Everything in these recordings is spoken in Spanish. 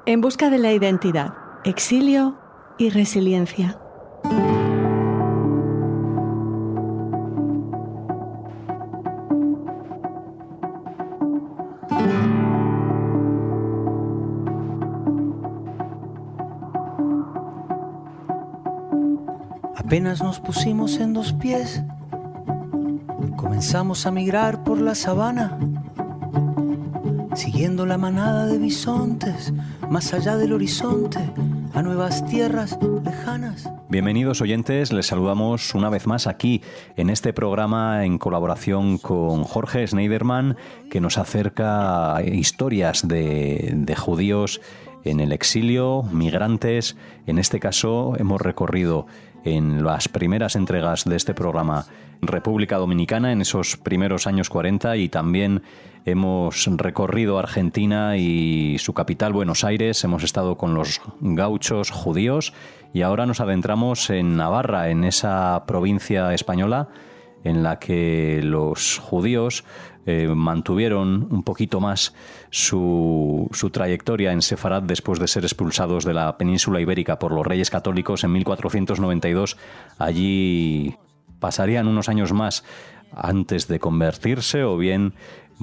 En busca de la identidad, exilio y resiliencia. Apenas nos pusimos en dos pies, comenzamos a migrar por la sabana, siguiendo la manada de bisontes, más allá del horizonte, a nuevas tierras lejanas. Bienvenidos oyentes, les saludamos una vez más aquí en este programa en colaboración con Jorge Schneiderman, que nos acerca historias de judíos en el exilio, migrantes. En este caso hemos recorrido en las primeras entregas de este programa República Dominicana, en esos primeros años 40, y también hemos recorrido Argentina y su capital, Buenos Aires. Hemos estado con los gauchos judíos y ahora nos adentramos en Navarra, en esa provincia española en la que los judíos mantuvieron un poquito más su trayectoria en Sefarad después de ser expulsados de la península ibérica por los reyes católicos en 1492. Allí pasarían unos años más antes de convertirse o bien,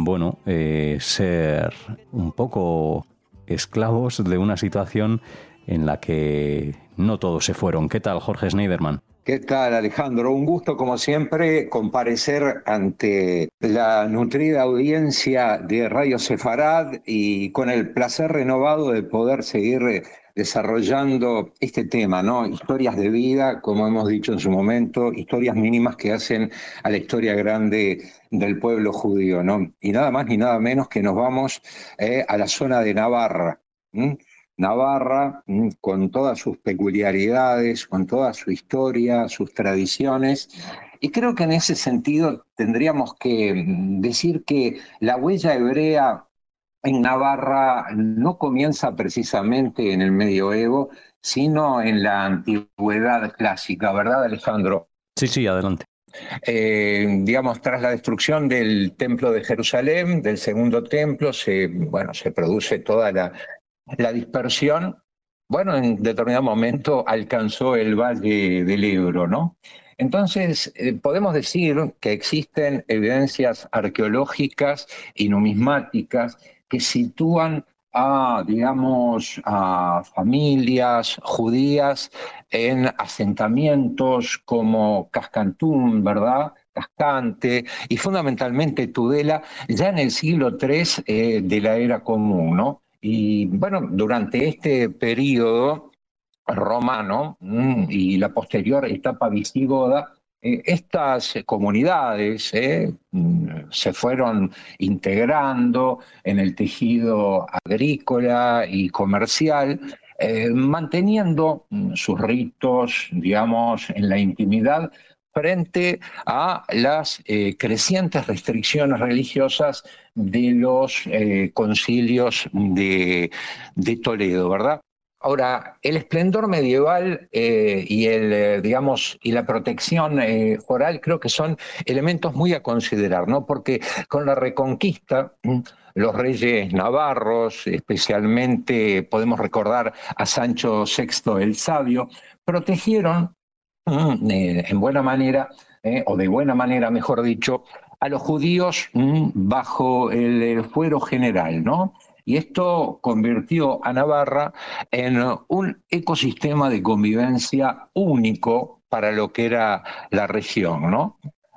ser un poco esclavos de una situación en la que no todos se fueron. ¿Qué tal, Jorge Schneiderman? ¿Qué tal, Alejandro? Un gusto, como siempre, comparecer ante la nutrida audiencia de Radio Sefarad y con el placer renovado de poder seguir desarrollando este tema, ¿no? Historias de vida, como hemos dicho en su momento, historias mínimas que hacen a la historia grande del pueblo judío, ¿no? Y nada más ni nada menos que nos vamos a la zona de Navarra. Navarra, con todas sus peculiaridades, con toda su historia, sus tradiciones. Y creo que en ese sentido tendríamos que decir que la huella hebrea en Navarra no comienza precisamente en el medioevo, sino en la antigüedad clásica, ¿verdad, Alejandro? Sí, adelante. Tras la destrucción del templo de Jerusalén, del segundo templo, se produce toda la dispersión. En determinado momento alcanzó el Valle del Ebro, ¿no? Entonces, podemos decir que existen evidencias arqueológicas y numismáticas que sitúan a familias judías en asentamientos como Cascantún, ¿verdad?, Cascante y fundamentalmente Tudela, ya en el siglo III de la era común, ¿no? Y durante este periodo romano y la posterior etapa visigoda, estas comunidades se fueron integrando en el tejido agrícola y comercial, manteniendo sus ritos, en la intimidad, frente a las crecientes restricciones religiosas de los concilios de Toledo, ¿verdad? Ahora, el esplendor medieval y la protección foral creo que son elementos muy a considerar, ¿no? Porque con la Reconquista, los reyes navarros, especialmente podemos recordar a Sancho VI el Sabio, protegieron en buena manera, o de buena manera, mejor dicho, a los judíos bajo el fuero general, ¿no? Y esto convirtió a Navarra en un ecosistema de convivencia único para lo que era la región, ¿no?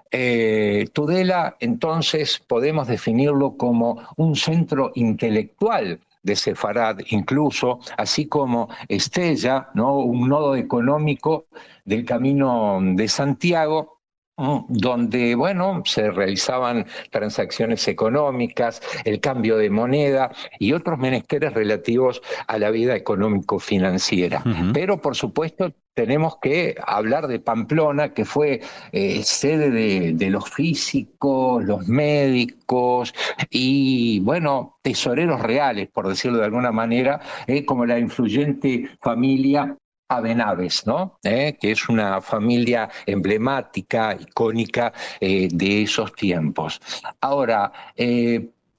Tudela, entonces, podemos definirlo como un centro intelectual de Sefarad incluso, así como Estella, ¿no?, un nodo económico del Camino de Santiago, donde, se realizaban transacciones económicas, el cambio de moneda y otros menesteres relativos a la vida económico-financiera. Uh-huh. Pero, por supuesto, tenemos que hablar de Pamplona, que fue sede de los físicos, los médicos y, tesoreros reales, por decirlo de alguna manera, como la influyente familia Abenaves, ¿no? Que es una familia emblemática, icónica de esos tiempos. Ahora,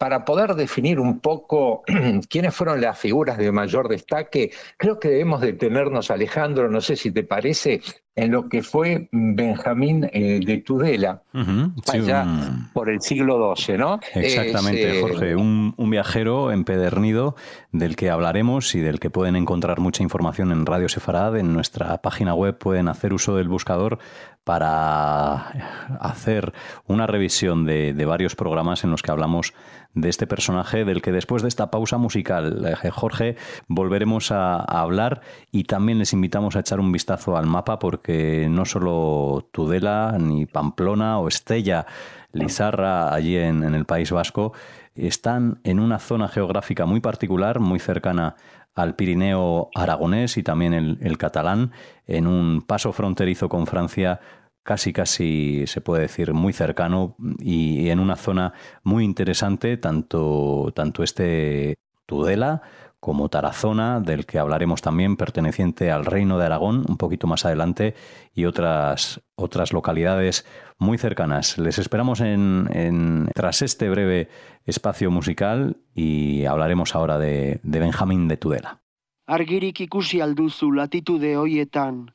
para poder definir un poco quiénes fueron las figuras de mayor destaque, creo que debemos detenernos, Alejandro, no sé si te parece, en lo que fue Benjamín de Tudela, allá por el siglo XII, ¿no? Exactamente, Jorge, un viajero empedernido del que hablaremos y del que pueden encontrar mucha información en Radio Sefarad. En nuestra página web pueden hacer uso del buscador para hacer una revisión de varios programas en los que hablamos de este personaje, del que después de esta pausa musical, Jorge, volveremos a hablar, y también les invitamos a echar un vistazo al mapa, porque no solo Tudela, ni Pamplona o Estella, Lizarra, allí en el País Vasco, están en una zona geográfica muy particular, muy cercana al Pirineo aragonés y también el catalán, en un paso fronterizo con Francia casi se puede decir muy cercano, y en una zona muy interesante, tanto este Tudela como Tarazona, del que hablaremos también, perteneciente al Reino de Aragón, un poquito más adelante, y otras localidades muy cercanas. Les esperamos tras este breve espacio musical, y hablaremos ahora de Benjamín de Tudela. Argirik ikusi alduzu latitude hoietan.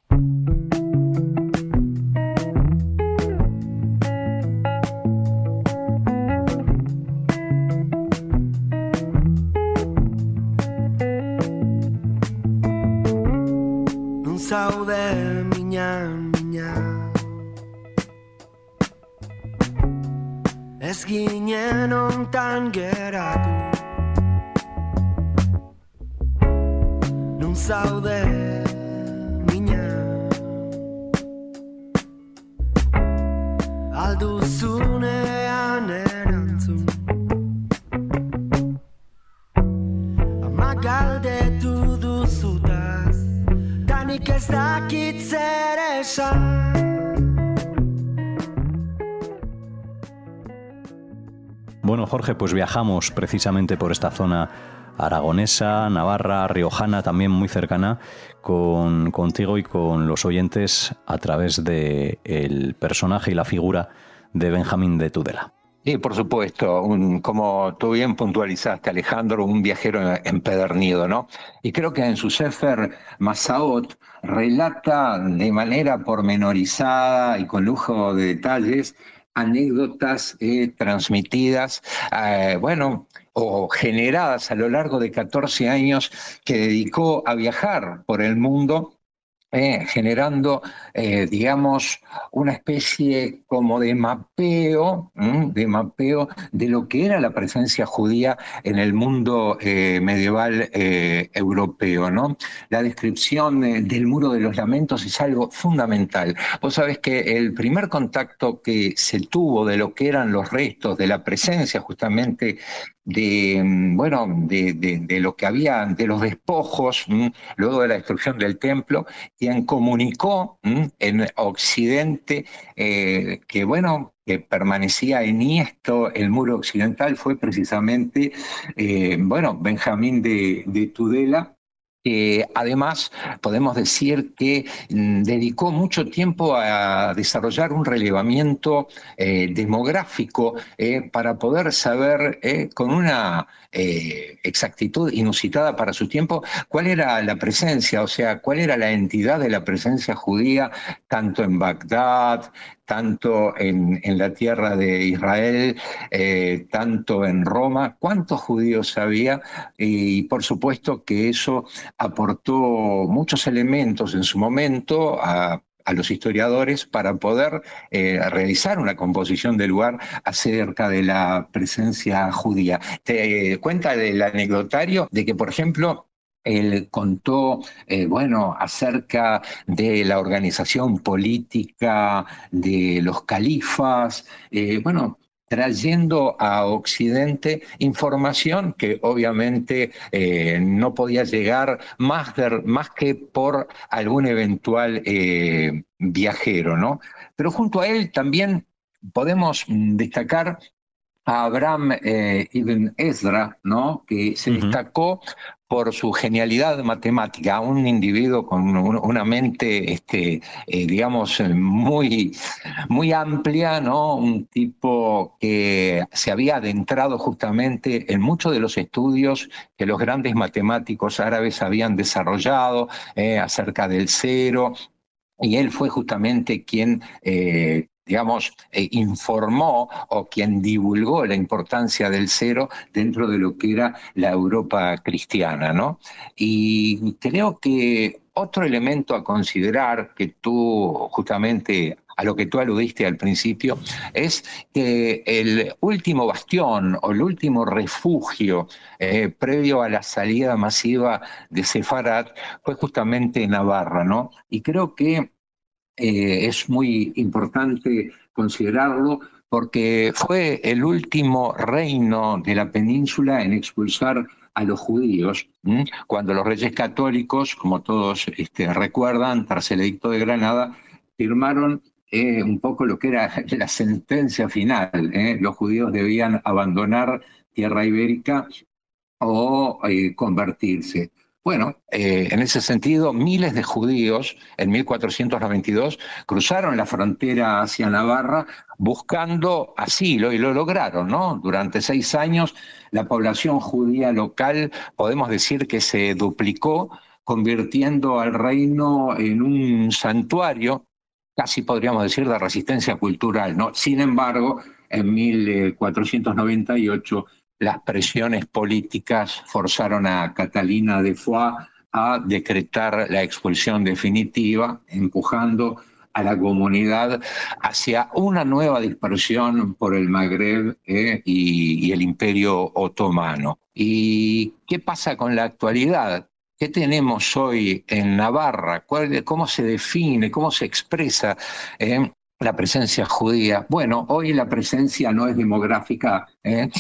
Zaude mina ez ginen ontan geratu, nun zaude mina alduzunean erantzun, ama galdetu duzutaz, danik ez dakit zer esan. Bueno, Jorge, pues viajamos precisamente por esta zona aragonesa, navarra, riojana, también muy cercana, contigo y con los oyentes, a través de el personaje y la figura de Benjamín de Tudela. Sí, por supuesto, como tú bien puntualizaste, Alejandro, un viajero empedernido, ¿no? Y creo que en su Sefer Masaot relata de manera pormenorizada y con lujo de detalles anécdotas transmitidas, o generadas a lo largo de 14 años que dedicó a viajar por el mundo, generando, digamos, una especie como de mapeo de lo que era la presencia judía en el mundo medieval europeo, ¿no? La descripción del Muro de los Lamentos es algo fundamental. Vos sabés que el primer contacto que se tuvo de lo que eran los restos, de la presencia justamente de lo que había, de los despojos, luego de la destrucción del templo, quien comunicó en Occidente que permanecía enhiesto el muro occidental, fue precisamente Benjamín de Tudela. Además, podemos decir que dedicó mucho tiempo a desarrollar un relevamiento demográfico para poder saber con una exactitud inusitada para su tiempo cuál era la presencia, o sea, cuál era la entidad de la presencia judía, tanto en Bagdad, tanto en la tierra de Israel, tanto en Roma, cuántos judíos había, y por supuesto que eso aportó muchos elementos en su momento a los historiadores para poder realizar una composición del lugar acerca de la presencia judía. Te cuenta el anecdotario de que, por ejemplo, él contó, acerca de la organización política de los califas, trayendo a Occidente información que obviamente no podía llegar más que por algún eventual viajero, ¿no? Pero junto a él también podemos destacar a Abraham ibn Ezra, ¿no? Que se destacó por su genialidad matemática, un individuo con una mente, digamos, muy, muy amplia, ¿no? Un tipo que se había adentrado justamente en muchos de los estudios que los grandes matemáticos árabes habían desarrollado acerca del cero, y él fue justamente quien digamos, informó o quien divulgó la importancia del cero dentro de lo que era la Europa cristiana, ¿no? Y creo que otro elemento a considerar que tú justamente a lo que tú aludiste al principio, es que el último bastión o el último refugio previo a la salida masiva de Sefarad fue justamente Navarra, ¿no? Y creo que es muy importante considerarlo porque fue el último reino de la península en expulsar a los judíos, cuando los reyes católicos, como todos recuerdan, tras el Edicto de Granada, firmaron un poco lo que era la sentencia final. Los judíos debían abandonar tierra ibérica o convertirse. Bueno, en ese sentido, miles de judíos en 1492 cruzaron la frontera hacia Navarra buscando asilo y lo lograron, ¿no? Durante 6 años la población judía local, podemos decir que se duplicó, convirtiendo al reino en un santuario, casi podríamos decir de resistencia cultural, ¿no? Sin embargo, en 1498 las presiones políticas forzaron a Catalina de Foix a decretar la expulsión definitiva, empujando a la comunidad hacia una nueva dispersión por el Magreb y el Imperio Otomano. ¿Y qué pasa con la actualidad? ¿Qué tenemos hoy en Navarra? ¿Cómo se define, cómo se expresa la presencia judía? Bueno, hoy la presencia no es demográfica,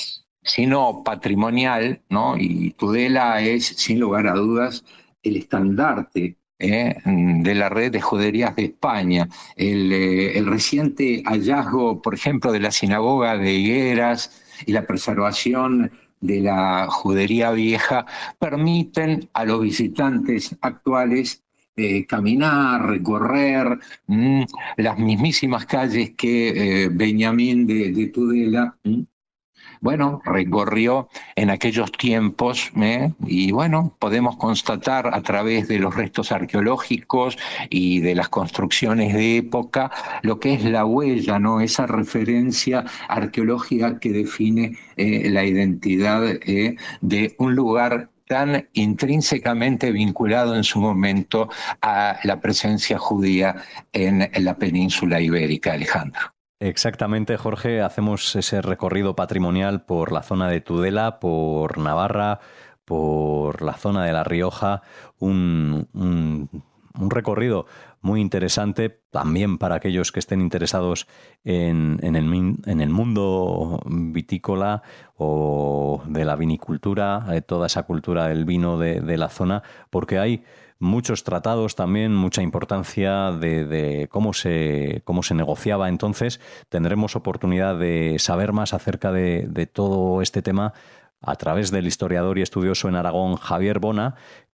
sino patrimonial, ¿no? Y Tudela es, sin lugar a dudas, el estandarte de la red de juderías de España. El reciente hallazgo, por ejemplo, de la sinagoga de Higueras y la preservación de la judería vieja permiten a los visitantes actuales caminar, recorrer las mismísimas calles que Benjamín de Tudela bueno, recorrió en aquellos tiempos y bueno, podemos constatar a través de los restos arqueológicos y de las construcciones de época lo que es la huella, ¿no? Esa referencia arqueológica que define la identidad de un lugar tan intrínsecamente vinculado en su momento a la presencia judía en la península ibérica, Alejandro. Exactamente, Jorge, hacemos ese recorrido patrimonial por la zona de Tudela, por Navarra, por la zona de La Rioja, un recorrido muy interesante también para aquellos que estén interesados en el mundo vitícola o de la vinicultura, toda esa cultura del vino de la zona, porque hay muchos tratados también, mucha importancia de cómo se negociaba entonces. Tendremos oportunidad de saber más acerca de todo este tema a través del historiador y estudioso en Aragón, Javier Bona,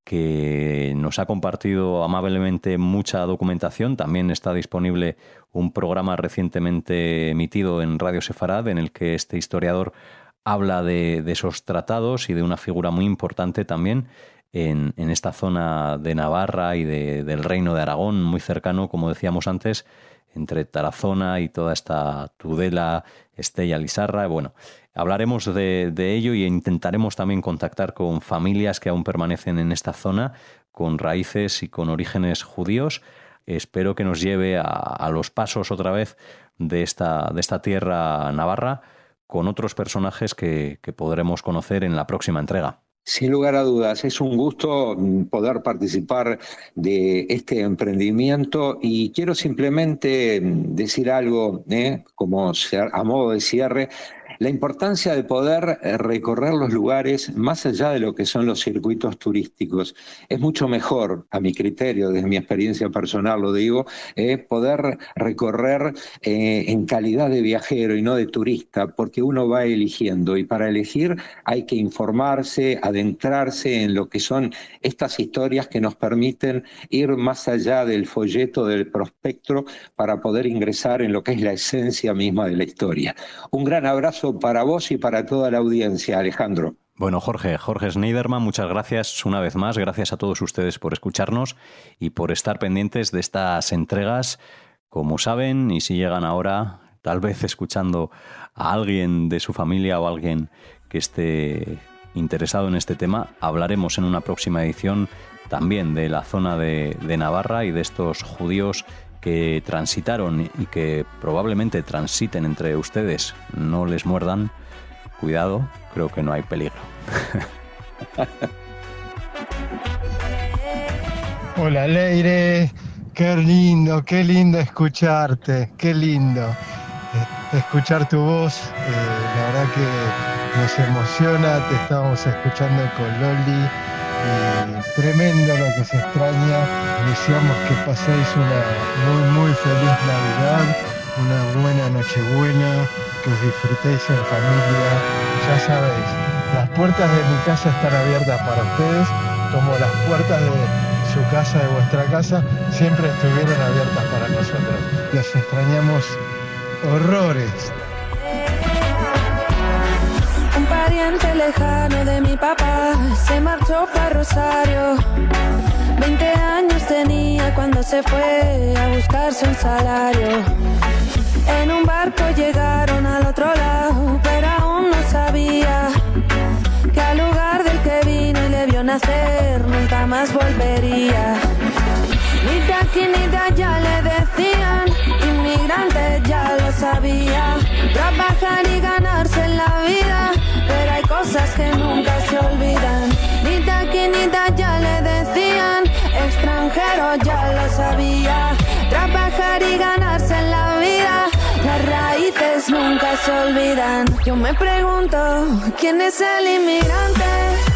que nos ha compartido amablemente mucha documentación. También está disponible un programa recientemente emitido en Radio Sefarad en el que este historiador habla de esos tratados y de una figura muy importante también en esta zona de Navarra y del Reino de Aragón, muy cercano, como decíamos antes, entre Tarazona y toda esta Tudela, Estella, Lizarra. Bueno, hablaremos de ello y intentaremos también contactar con familias que aún permanecen en esta zona, con raíces y con orígenes judíos. Espero que nos lleve a los pasos otra vez de esta tierra navarra, con otros personajes que podremos conocer en la próxima entrega. Sin lugar a dudas, es un gusto poder participar de este emprendimiento y quiero simplemente decir algo, como a modo de cierre, la importancia de poder recorrer los lugares más allá de lo que son los circuitos turísticos. Es mucho mejor, a mi criterio, desde mi experiencia personal lo digo, poder recorrer en calidad de viajero y no de turista, porque uno va eligiendo, y para elegir hay que informarse, adentrarse en lo que son estas historias que nos permiten ir más allá del folleto, del prospecto, para poder ingresar en lo que es la esencia misma de la historia. Un gran abrazo para vos y para toda la audiencia, Alejandro. Bueno, Jorge Schneiderman, muchas gracias una vez más. Gracias a todos ustedes por escucharnos y por estar pendientes de estas entregas. Como saben, y si llegan ahora, tal vez escuchando a alguien de su familia o alguien que esté interesado en este tema, hablaremos en una próxima edición también de la zona de Navarra y de estos judíos que transitaron y que probablemente transiten entre ustedes. No les muerdan. Cuidado, creo que no hay peligro. Hola Leire, qué lindo escucharte, qué lindo escuchar tu voz. La verdad que nos emociona, te estábamos escuchando con Loli y tremendo lo que se extraña. Deseamos que paséis una muy feliz Navidad, una buena Nochebuena, que os disfrutéis en familia. Ya sabéis, las puertas de mi casa están abiertas para ustedes, como las puertas de su casa, de vuestra casa, siempre estuvieron abiertas para nosotros. Y os extrañamos horrores. Un pariente lejano de mi papá se marchó para Rosario. 20 años tenía cuando se fue a buscarse un salario. En un barco llegaron al otro lado, pero aún no sabía que al lugar del que vino y le vio nacer nunca más volvería. Ni de aquí ni de allá le decían, inmigrante ya lo sabía. Trabajar y ganarse en la vida, pero hay cosas que nunca se olvidan. Ni de aquí ni de allá le decían, extranjero ya lo sabía. Trabajar y ganarse en la vida, las raíces nunca se olvidan. Yo me pregunto, ¿quién es el inmigrante?